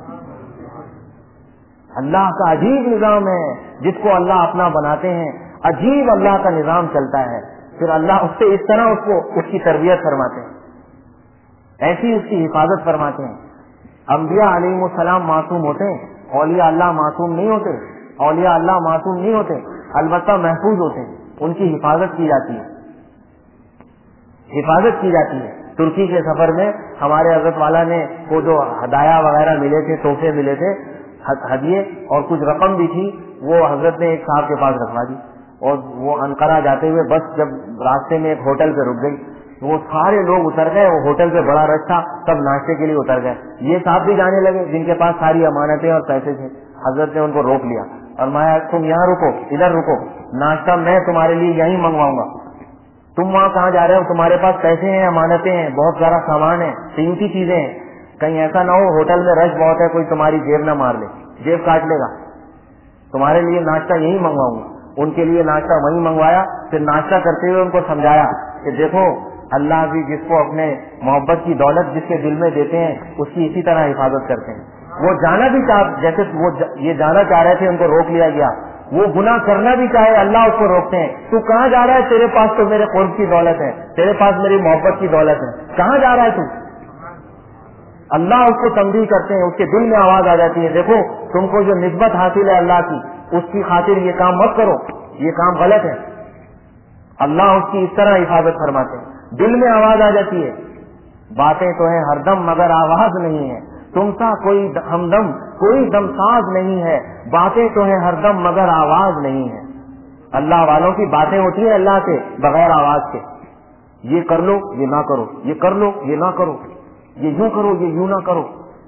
اللہ کا عجیب نظام ہے، جس کو اللہ اپنا بناتے ہیں عجیب اللہ کا نظام چلتا ہے. پھر اللہ اس سے اس طرح اس کی تربیت فرماتے ہیں، ایسی اس کی حفاظت فرماتے ہیں. انبیاء علیہ السلام معصوم ہوتے ہیں، اولیاء اللہ معصوم نہیں ہوتے. اولیاء اللہ معصوم نہیں ہوتے، البتہ محفوظ ہوتے ہیں، ان کی حفاظت کی جاتی ہے. ترکی کے سفر میں ہمارے حضرت والا نے کو جو ہدایہ وغیرہ ملے تھے، تحفے ملے تھے، ہدیے اور کچھ رقم بھی تھی، وہ حضرت نے ایک صاحب کے پاس رکھوا دی. اور وہ انقرہ جاتے ہوئے بس جب راستے میں ایک ہوٹل پہ رک گئی تو وہ سارے لوگ اتر گئے، وہ ہوٹل پہ بڑا رش تھا، سب ناشتے کے لیے اتر گئے. یہ صاحب بھی جانے لگے جن کے پاس ساری امانتیں اور پیسے تھے. حضرت نے ان کو روک لیا اور میں تم یہاں رکو، ادھر رکو، ناشتہ میں تمہارے لیے یہیں منگواؤں گا. تم وہاں کہاں جا رہے ہو؟ تمہارے پاس پیسے ہیں، امانتیں ہیں، بہت سارا سامان ہے، قیمتی چیزیں ہیں، کہیں ایسا نہ ہو ہوٹل میں رش بہت ہے کوئی تمہاری جیب نہ مار لے، جیب کاٹ لے گا. تمہارے لیے ناشتہ یہیں منگواؤں گا. ان کے لیے ناشتہ وہیں منگوایا. پھر ناشتہ کرتے ہوئے ان کو سمجھایا کہ دیکھو اللہ بھی جس کو اپنے محبت کی دولت جس کے دل میں دیتے ہیں اس کی اسی طرح حفاظت کرتے ہیں. وہ جانا بھی جیسے وہ یہ جانا چاہ رہے تھے، ان کو روک لیا گیا. وہ گناہ کرنا بھی چاہے اللہ اس کو روکتے ہیں. تو کہاں جا رہا ہے؟ تیرے پاس تو میرے قرب کی دولت ہے، تیرے پاس میری محبت کی دولت ہے، کہاں جا رہا ہے تو؟ اللہ اس کو تنبیہ کرتے ہیں، اس کے دل میں آواز آ جاتی ہے دیکھو تم کو جو نسبت حاصل ہے اللہ کی، اس کی خاطر یہ کام مت کرو، یہ کام غلط ہے. اللہ اس کی اس طرح حفاظت فرماتے ہیں. دل میں آواز آ جاتی ہے، باتیں تو ہیں ہر دم مگر آواز نہیں ہے، تم سا کوئی ہمدم کوئی دم ساز نہیں ہے، باتیں تو ہیں ہر دم مگر آواز نہیں ہے. اللہ والوں کی باتیں ہوتی ہیں اللہ سے بغیر آواز کے، یہ کر لو یہ نہ کرو، یہ کر لو یہ نہ کرو، یہ یوں کرو یہ یوں نہ کرو.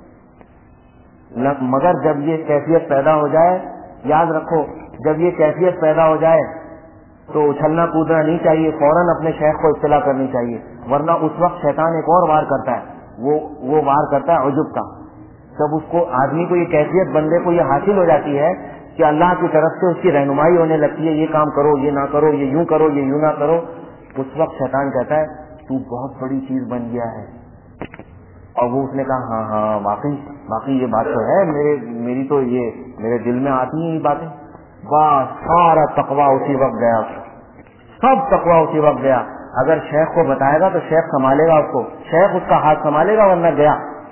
مگر جب یہ کیفیت پیدا ہو جائے، یاد رکھو جب یہ کیفیت پیدا ہو جائے تو اچھلنا کودنا نہیں چاہیے، فوراً اپنے شیخ کو اطلاع کرنی چاہیے، ورنہ اس وقت شیطان ایک اور وار کرتا ہے. وہ وار کرتا ہے عجب کا. جب اس کو آدمی کو یہ کیفیت بندے کو یہ حاصل ہو جاتی ہے کہ اللہ کی طرف سے اس کی رہنمائی ہونے لگتی ہے, یہ کام کرو, یہ نہ کرو, یہ یوں کرو, یہ یوں نہ کرو, اس وقت شیطان کہتا ہے تو بہت بڑی چیز بن گیا ہے. اور وہ اس نے کہا ہاں واقعی یہ بات تو ہے, میری تو یہ میرے دل میں آتی ہیں یہ باتیں. بس سارا تقویٰ اسی وقت گیا, سب تقویٰ اسی وقت گیا. اگر شیخ کو بتائے گا تو شیخ سنبھالے گا اس کو, شیخ اس کا ہاتھ سنبھالے گا, ورنہ گیا.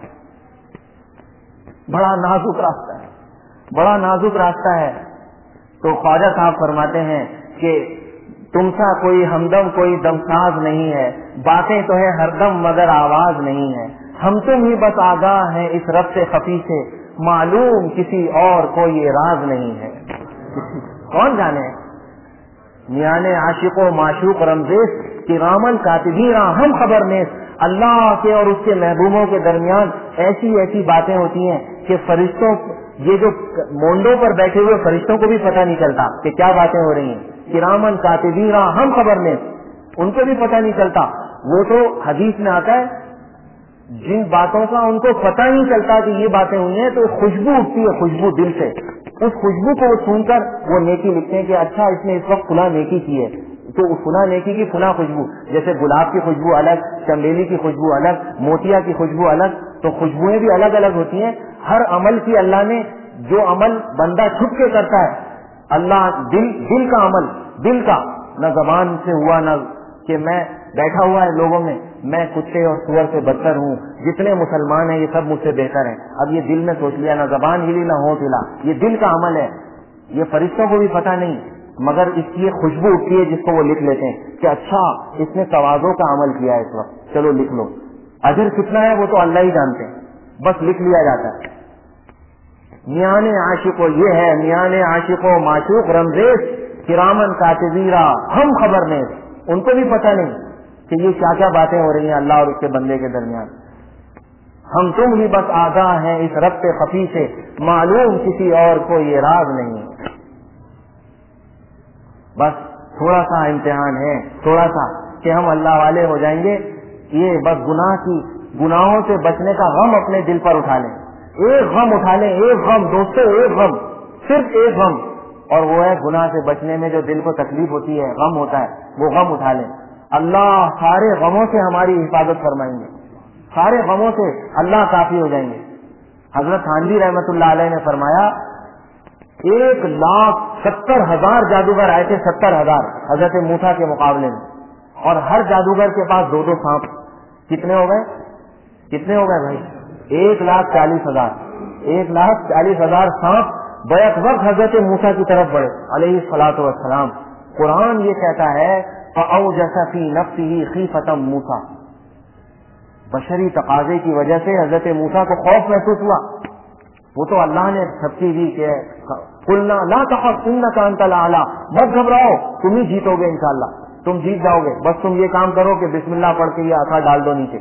بڑا نازک راستہ ہے, بڑا نازک راستہ ہے. تو خواجہ صاحب فرماتے ہیں کہ تم سا کوئی ہمدم کوئی دمساز نہیں ہے, باتیں تو ہے ہر دم مگر آواز نہیں ہے. ہم تم ہی بس آگاہ ہیں اس رب سے خفی سے, معلوم کسی اور کو یہ راز نہیں ہے. کون جانے میانے عاشق و معشوق رمزیش کرامن کاتبین ہم خبر نیس. اللہ کے اور اس کے محبوبوں کے درمیان ایسی ایسی باتیں ہوتی ہیں کہ فرشتوں, یہ جو مونڈوں پر بیٹھے ہوئے فرشتوں کو بھی پتہ نہیں چلتا کہ کیا باتیں ہو رہی ہیں. کرامن کاتبین ہم خبر نیس, ان کو بھی پتہ نہیں چلتا. وہ تو حدیث میں آتا ہے جن باتوں کا ان کو پتہ نہیں چلتا کہ یہ باتیں ہوئی ہیں, تو خوشبو اٹھتی ہے, خوشبو دل سے. اس خوشبو کو سن کر وہ نیکی لکھتے ہیں کہ اچھا اس نے اس وقت فلاں نیکی کی ہے, تو فلاں نیکی کی فلاں خوشبو, جیسے گلاب کی خوشبو الگ, چمیلی کی خوشبو الگ, موتیا کی خوشبو الگ. تو خوشبوئیں بھی الگ الگ ہوتی ہیں. ہر عمل کی اللہ نے, جو عمل بندہ چھپ کے کرتا ہے, اللہ دل کا عمل, دل کا, نہ زبان سے ہوا, نہ کہ میں بیٹھا ہوا ہے لوگوں میں, میں کتے اور سور سے بدتر ہوں, جتنے مسلمان ہیں یہ سب مجھ سے بہتر ہیں. اب یہ دل میں سوچ لیا, نہ زبان ہلی نہ ہونٹ ہلا, یہ دل کا عمل ہے. یہ فرشتوں کو بھی پتہ نہیں, مگر اس کی خوشبو اٹھتی ہے جس کو وہ لکھ لیتے ہیں کہ اچھا اس نے توازوں کا عمل کیا ہے اس وقت, چلو لکھ لو. اجر کتنا ہے وہ تو اللہ ہی جانتے ہیں, بس لکھ لیا جاتا ہے. میانے عاشقو یہ ہے, میانے عاشقو معشوق رمزیش کرامن کاتبین ہم خبر نیس. ان کو بھی پتہ نہیں کہ یہ کیا کیا باتیں ہو رہی ہیں اللہ اور اس کے بندے کے درمیان. ہم تم ہی بس آگاہ ہیں اس رب سے خفی سے, معلوم کسی اور کو یہ راز نہیں. بس تھوڑا سا امتحان ہے, تھوڑا سا کہ ہم اللہ والے ہو جائیں گے. یہ بس گناہوں سے بچنے کا غم اپنے دل پر اٹھا لیں. ایک غم اٹھا لیں, ایک غم دوستو, ایک غم, صرف ایک غم, اور وہ ہے گناہ سے بچنے میں جو دل کو تکلیف ہوتی ہے, غم ہوتا ہے, وہ غم اٹھا لیں. اللہ سارے غموں سے ہماری حفاظت فرمائیں گے, سارے غموں سے اللہ کافی ہو جائیں گے. حضرت تھانوی رحمت اللہ علیہ نے فرمایا 1,70,000 جادوگر آئے تھے, 70,000 حضرت موسیٰ کے مقابلے میں, اور ہر جادوگر کے پاس 2 سانپ. کتنے ہو گئے بھائی؟ 1,40,000. 1,40,000 سانپ بیک وقت حضرت موسیٰ کی طرف بڑھے علیہ الصلوۃ والسلام. قرآن یہ کہتا ہے فَأَوْجَسَ فِي نَفْسِهِ خِیفَةً مُوسیٰ, بشری تقاضے کی وجہ سے حضرت موسیٰ کو خوف محسوس ہوا. وہ تو اللہ نے سبکی دی کہ قُلْنَا لَا تَخَفْ إِنَّكَ أَنْتَ الْأَعْلَىٰ, مت گھبراؤ تم ہی جیتو گے انشاءاللہ, تم جیت جاؤ گے, بس تم یہ کام کرو کہ بسم اللہ پڑھ کے یہ عصا ڈال دو نیچے.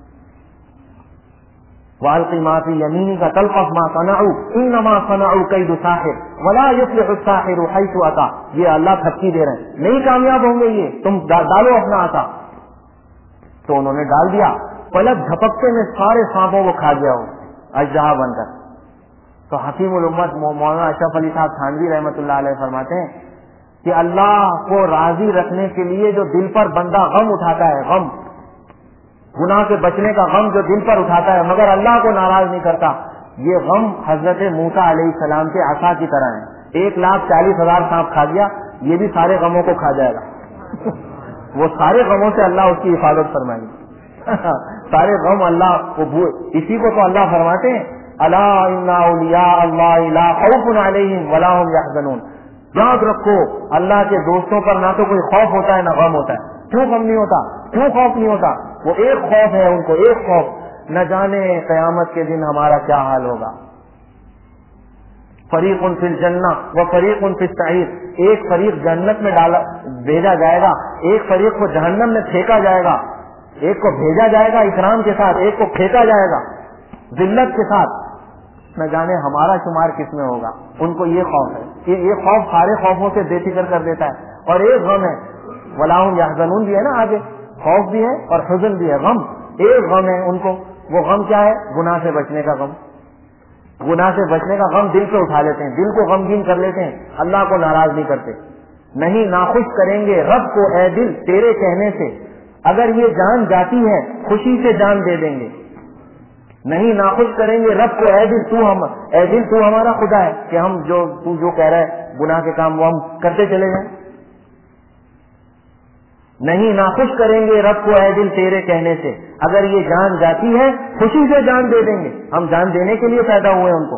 وَأَلْقِ مَا فِي يَمِينِكَ تَلْقَفْ مَا صَنَعُوا إِنَّمَا صَنَعُوا كَيْدُ سَاحِرٍ وَلَا يُفْلِحُ السَّاحِرُ حَيْثُ أَتَىٰ. یہ اللہ تھپکی دے رہے ہیں, نہیں کامیاب ہوں گے یہ, تم ڈالو اپنا عصا. تو انہوں نے ڈال دیا, پلک جھپکتے میں سارے سانپوں کو کھا گیا وہ اژدہا بن کر. تو حکیم الامت مولانا اشرف علی صاحب تھانوی رحمت اللہ علیہ فرماتے ہیں کہ اللہ کو راضی رکھنے کے لیے جو دل پر بندہ غم اٹھاتا ہے, غم, گناہ سے بچنے کا غم جو دل پر اٹھاتا ہے مگر اللہ کو ناراض نہیں کرتا, یہ غم حضرت موسیٰ علیہ السلام کے عصا کی طرح ہے. 1,40,000 سانپ کھا گیا, یہ بھی سارے غموں کو کھا جائے گا. وہ سارے غموں سے اللہ اس کی حفاظت فرمائیں گے. سارے غم اللہ کو, اسی کو تو اللہ فرماتے ہیں الا ان اولیاء اللہ لا خوف علیہم ولا هم يحزنون. یاد رکھو اللہ کے دوستوں پر نہ تو کوئی خوف ہوتا ہے نہ غم ہوتا ہے. کیوں غم نہیں ہوتا, کیوں خوف نہیں ہوتا؟ وہ ایک خوف ہے ان کو, ایک خوف, نہ جانے قیامت کے دن ہمارا کیا حال ہوگا. فریق فی الجنہ و فریق فی السعیر, ایک فریق جنت میں بھیجا جائے گا, ایک فریق کو جہنم میں پھینکا جائے گا. ایک کو بھیجا جائے گا اکرام کے ساتھ, ایک کو پھینکا جائے گا ذلت کے ساتھ. نہ جانے ہمارا شمار کس میں ہوگا. ان کو یہ خوف ہے, یہ خوف سارے خوفوں سے بے فکر کر دیتا ہے. اور ایک غم ہے ولا هم يحزنون بھی ہے نا, آگے خوف بھی ہے اور حزن بھی ہے, غم, ایک غم ہے ان کو وہ غم کیا ہے؟ گناہ سے بچنے کا غم. گناہ سے بچنے کا غم دل پہ اٹھا لیتے ہیں, دل کو غمگین کر لیتے ہیں, اللہ کو ناراض نہیں کرتے. نہیں ناخوش کریں گے رب کو اے دل تیرے کہنے سے, اگر یہ جان جاتی ہے خوشی سے جان دے دیں گے. نہیں ناخوش کریں گے رب کو اے دل تو ہمارا خدا ہے کہ ہم تو جو کہہ رہا ہے گناہ کے کام وہ ہم کرتے چلے جائیں. نہیں ناخوش کریں گے رب کو اے دل تیرے کہنے سے, اگر یہ جان جاتی ہے خوشی سے جان دے دیں گے. ہم جان دینے کے لیے پیدا ہوئے ان کو.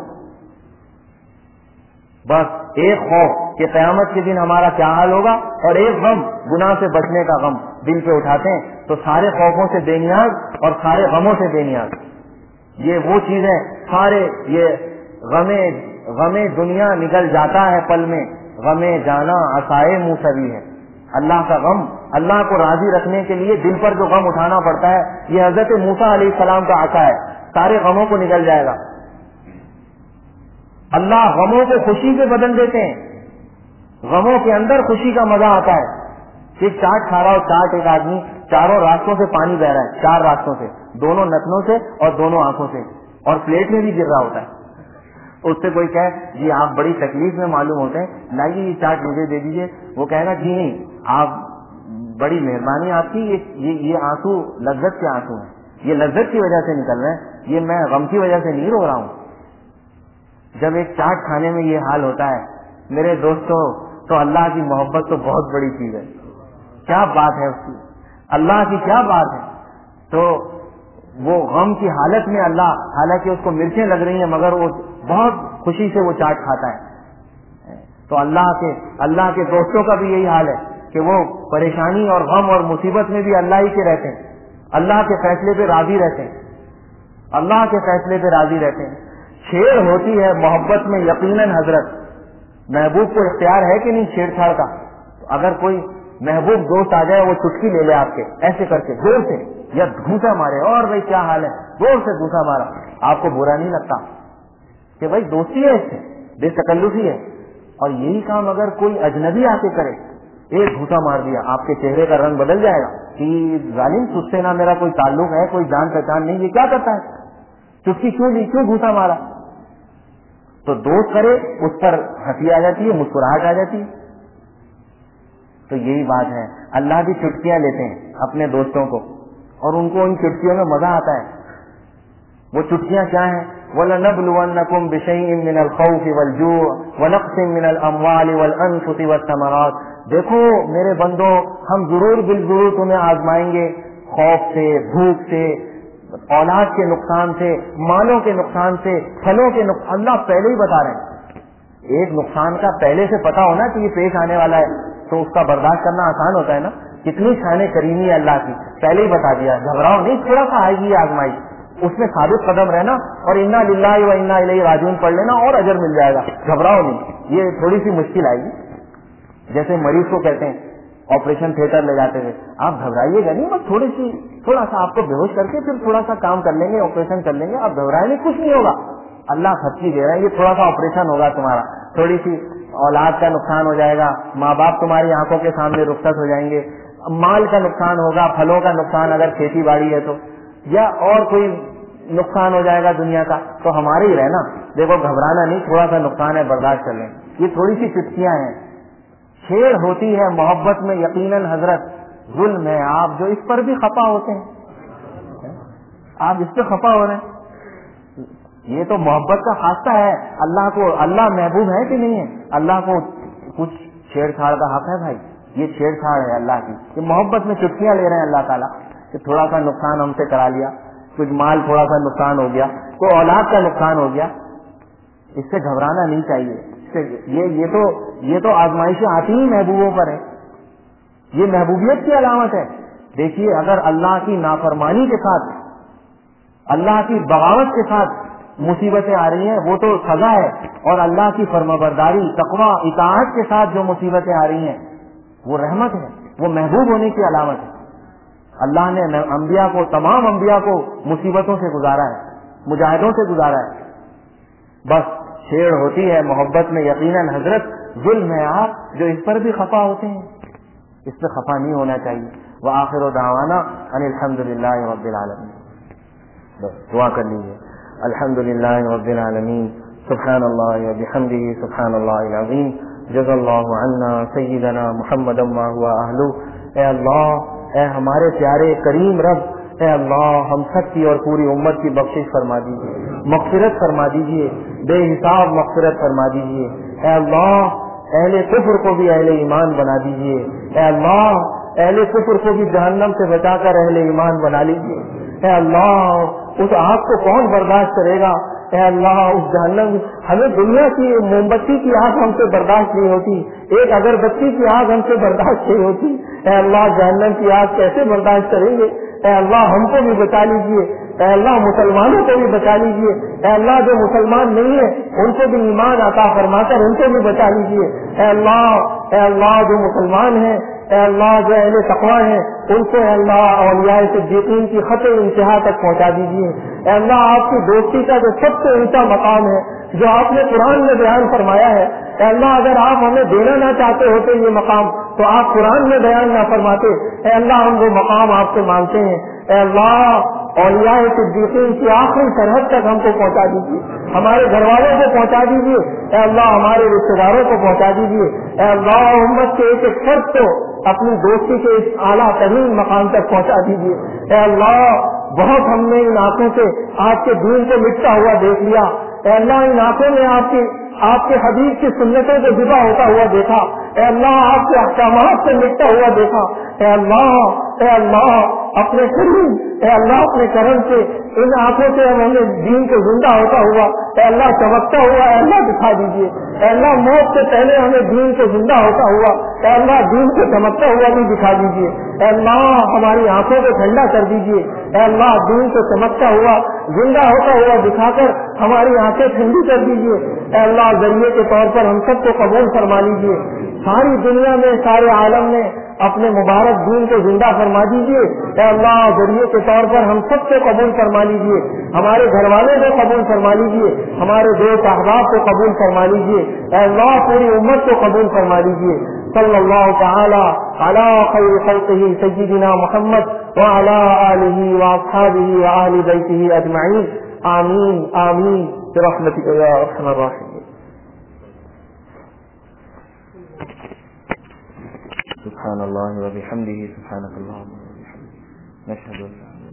بس ایک خوف کہ قیامت کے دن ہمارا کیا حال ہوگا, اور ایک غم گناہ سے بچنے کا غم دل پہ اٹھاتے ہیں تو سارے خوفوں سے بے نیاز اور سارے غموں سے بے نیاز. یہ وہ چیزیں سارے یہ غم دنیا نکل جاتا ہے پل میں, غم جانا عصائے موسوی ہے. اللہ کا غم, اللہ کو راضی رکھنے کے لیے دل پر جو غم اٹھانا پڑتا ہے, یہ حضرت موسیٰ علیہ السلام کا عصا ہے, سارے غموں کو نکل جائے گا. اللہ غموں کو خوشی سے بدل دیتے ہیں, غموں کے اندر خوشی کا مزہ آتا ہے. ایک چاٹ کھا رہا ہو, چاٹ ایک آدمی چاروں راستوں سے پانی بہ رہا ہے, 4 راستوں سے, دونوں نتنوں سے اور دونوں آنکھوں سے, اور پلیٹ میں بھی گر رہا ہوتا ہے. اس سے کوئی کہے جی آپ بڑی تکلیف میں معلوم ہوتے ہیں, لائیے یہ چاٹ مجھے دے دیجیے. وہ کہے گا جی نہیں آپ بڑی مہربانی آپ کی, یہ آنسو لذت کے آنسو ہیں, یہ لذت کی وجہ سے نکل رہے ہیں, یہ میں غم کی وجہ سے نہیں رو رہا ہوں. جب ایک چاٹ کھانے میں یہ حال ہوتا ہے میرے دوستوں, تو اللہ کی محبت تو بہت بڑی چیز ہے. کیا بات ہے اس کی, اللہ کی کیا بات ہے. تو وہ غم کی حالت میں اللہ, حالانکہ اس کو مرچیں لگ رہی ہیں مگر وہ بہت خوشی سے وہ چاٹ کھاتا ہے. تو اللہ کے دوستوں کا بھی یہی حال ہے کہ وہ پریشانی اور غم اور مصیبت میں بھی اللہ ہی کے رہتے ہیں, اللہ کے فیصلے پہ راضی رہتے ہیں, اللہ کے فیصلے پہ راضی رہتے ہیں. چھیڑ ہوتی ہے محبت میں یقیناً حضرت. محبوب کو اختیار ہے کہ نہیں چھیڑ چھاڑ کا؟ اگر کوئی محبوب دوست آ جائے وہ چٹکی لے لے آپ کے ایسے کر کے زور سے, یا گھوسا مارے, اور بھائی کیا حال ہے, زور سے گھوسا مارا, آپ کو برا نہیں لگتا کہ بھائی دوستی ہے اس سے, بے تکلفی ہے. اور یہی کام اگر کوئی اجنبی آ کے کرے, ایک گھوسا مار دیا, آپ کے چہرے کا رنگ بدل جائے گا کہ ظالم تجھ سے نہ میرا کوئی تعلق ہے, کوئی جان پہچان نہیں, یہ کیا کرتا ہے, چٹکی کیوں لی, کیوں گھوسا مارا. تو دوست کرے اس پر ہنسی آ جاتی ہے, مسکراہٹ آ جاتی ہے. تو یہی بات ہے, اللہ بھی چٹکیاں لیتے ہیں اپنے دوستوں کو, اور ان کو ان چٹکیوں میں مزہ آتا ہے. وہ چٹکیاں کیا ہیں؟ وَلَنَبْلُوَنَّكُمْ بِشَيْءٍ مِّنَ الْخَوْفِ وَالْجُوعِ وَنَقْصٍ مِّنَ الْأَمْوَالِ وَالْأَنفُسِ وَالثَّمَرَاتِ. دیکھو میرے بندو, ہم ضرور بالضرور تمہیں آزمائیں گے, خوف سے, بھوک سے, اولاد کے نقصان سے, مالوں کے نقصان سے, پھلوں کے نقصان. اللہ پہلے ہی بتا رہے ہیں. ایک نقصان کا پہلے سے پتا ہونا کہ یہ پیش آنے والا ہے تو اس کا برداشت کرنا آسان ہوتا ہے نا. کتنی شان کریمی ہے اللہ کی, پہلے ہی بتا دیا. گھبراؤ نہیں, تھوڑا سا آئے گی یہ آزمائش, اس میں ثابت قدم رہنا اور انا للہ و انا الیہ راجعون پڑھ لینا اور اجر مل جائے گا. گھبراؤ نہیں, یہ تھوڑی سی مشکل آئے گی. جیسے مریض کو کہتے ہیں آپریشن تھیٹر لے جاتے تھے, آپ گھبرائیے گا نہیں, بس تھوڑا سا آپ کو بے ہوش کر کے پھر تھوڑا سا کام کر لیں گے, آپریشن کر لیں گے, آپ گھبرائیں نہیں, کچھ نہیں ہوگا. اللہ خرچی دے رہا ہے, یہ تھوڑا سا آپریشن ہوگا تمہارا, تھوڑی سی اولاد کا نقصان ہو جائے گا, ماں باپ تمہاری آنکھوں کے سامنے رخصت ہو جائیں گے, مال کا نقصان ہوگا, پھلوں کا نقصان اگر کھیتی باڑی ہے تو, یا اور کوئی نقصان ہو جائے گا دنیا کا, تو ہمارے ہی رہنا. دیکھو گھبرانا نہیں, تھوڑا سا نقصان ہے, برداشت کر لیں. یہ تھوڑی سی چٹکیاں ہیں. چھیڑ ہوتی ہے محبت میں یقیناً حضرت ظلم ہے. آپ جو اس پر بھی خفا ہوتے ہیں, آپ اس پہ خفا ہو رہے ہیں, یہ تو محبت کا خاصہ ہے. اللہ کو, اللہ محبوب ہے کہ نہیں ہے, اللہ کو کچھ چھیڑ چھاڑ کا حق ہے بھائی. یہ چھیڑ چھاڑ ہے اللہ کی, یہ محبت میں چٹکیاں لے رہے ہیں اللہ تعالیٰ کہ تھوڑا سا نقصان ہم سے کرا لیا, کچھ مال تھوڑا سا نقصان ہو گیا, کوئی اولاد کا نقصان ہو گیا. اس سے گھبرانا نہیں چاہیے. یہ تو آزمائشیں آتی ہی محبوبوں پر ہے, یہ محبوبیت کی علامت ہے. دیکھیے اگر اللہ کی نافرمانی کے ساتھ, اللہ کی بغاوت کے ساتھ مصیبتیں آ رہی ہیں وہ تو سزا ہے, اور اللہ کی فرمانبرداری, تقویٰ, اطاعت کے ساتھ جو مصیبتیں آ رہی ہیں وہ رحمت ہے, وہ محبوب ہونے کی علامت ہے. اللہ نے انبیاء کو, تمام انبیاء کو مصیبتوں سے گزارا ہے, مجاہدوں سے گزارا ہے. بس چھیڑ ہوتی ہے محبت میں یقیناً حضرت ظلم ہے. آپ جو اس پر بھی خفا ہوتے ہیں, اس پہ خفا نہیں ہونا چاہیے. وآخر دعوانا ان الحمد للہ رب العالمین. بس دعا کر لیجیے. الحمدللہ رب العالمین. سبحان اللہ وبحمدہ سبحان اللہ العظیم. جزا اللہ عنا سیدنا محمد ما هو اہلہ. اے اللہ، اے ہمارے پیارے کریم رب، اے اللہ ہم سب کی اور پوری امت کی بخشش فرما دیجیے، مغفرت فرما دیجیے، بے حساب مغفرت فرما دیجیے. اے اللہ اہل کفر کو بھی اہل ایمان بنا دیجیے. اے اللہ اہل کفر کو بھی جہنم سے بچا کر اہل ایمان بنا لیجیے. اے اللہ اس آگ کو کون برداشت کرے گا؟ اے اللہ اس جہنم، ہمیں دنیا کی موم بتی کی آگ ہم سے برداشت نہیں ہوتی، ایک اگربتی کی آگ ہم سے برداشت نہیں ہوتی. اے اللہ جہنم کی آگ کیسے برداشت کریں گے؟ اے اللہ ہم کو بھی بچا لیجیے. اے اللہ مسلمانوں کو بھی بچا لیجیے. اے اللہ جو مسلمان نہیں ہے ان کو بھی ایمان عطا فرما کر ان کو بھی بچا لیجیے. اے اللہ جو مسلمان ہیں، اے اللہ جو اہل تقویٰ ہیں ان کو اے اللہ اولیاء صدیقین کی خط انتہا تک پہنچا دیجیے. اے اللہ آپ کی دوستی کا جو سب سے اونچا مقام ہے جو آپ نے قرآن میں بیان فرمایا ہے، اے اللہ اگر آپ ہمیں دینا نہ چاہتے ہوتے یہ مقام تو آپ قرآن میں بیان نہ فرماتے. اے اللہ ہم وہ مقام آپ سے مانگتے ہیں. اے اللہ اولیاء صدیقین کی آخری سرحد تک ہم کو پہنچا دیجیے، ہمارے گھر والوں کو پہنچا دیجیے. اے اللہ ہمارے رشتے داروں کو پہنچا دیجیے. اے اللہ امت کے ایک ایک فرد کو اپنی دوستی کے اس اعلیٰ ترین مقام تک پہنچا دیجیے. اے اللہ بہت ہم نے ان آنکھوں سے آپ کے دین کو مٹتا ہوا دیکھ لیا. اے اللہ ان آنکھوں میں آپ کے حبیب کی سنتوں کو ذبح ہوتا ہوا دیکھا. اے اللہ آپ کے احکامات سے مٹتا ہوا دیکھا. اے اللہ اپنے کرم، اے اللہ اپنے کرم سے ان آنکھوں سے ہمیں دین کو زندہ ہوتا ہوا اے اللہ چمکتا ہوا اے اللہ دکھا دیجیے. اے اللہ موت سے پہلے ہمیں دین کو زندہ ہوتا ہوا اے اللہ دین کو چمکتا ہوا بھی دکھا دیجیے. اے اللہ ہماری آنکھوں کو ٹھنڈا کر دیجیے. اے اللہ دین کو چمکتا ہوا زندہ ہوتا ہوا دکھا کر ہماری آنکھیں ٹھنڈی کر دیجیے. اے اللہ ذریعے کے طور پر ہم سب کو قبول فرما لیجیے. ساری دنیا میں سارے عالم میں اپنے مبارک دین کو زندہ فرما دیجیے. اے اللہ ذریعے کے طور پر ہم سب کو قبول فرما لیجیے. ہمارے گھر والوں کو قبول فرما لیجیے. ہمارے دوست احباب کو قبول فرما لیجیے. اے اللہ پوری امت کو قبول فرما لیجیے. صلی اللہ تعالی علی خیر خلقہ سیدنا محمد وعلی آلہ واصحابہ وآل بیتہ اجمعین. آمین آمین برحمتک یا ارحم الراحمین. سبحان اللہ وبحمدہ سبحانک اللہم وبحمدک نشہد ان لا